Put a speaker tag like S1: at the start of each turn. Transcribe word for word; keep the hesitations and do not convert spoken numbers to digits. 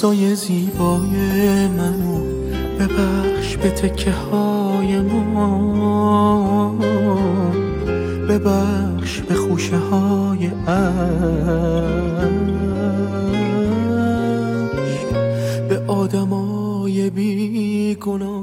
S1: عکسای زیبای منو ببخش به تکه های ما، ببخش به خوشه های عشق، به آدمای بی گناه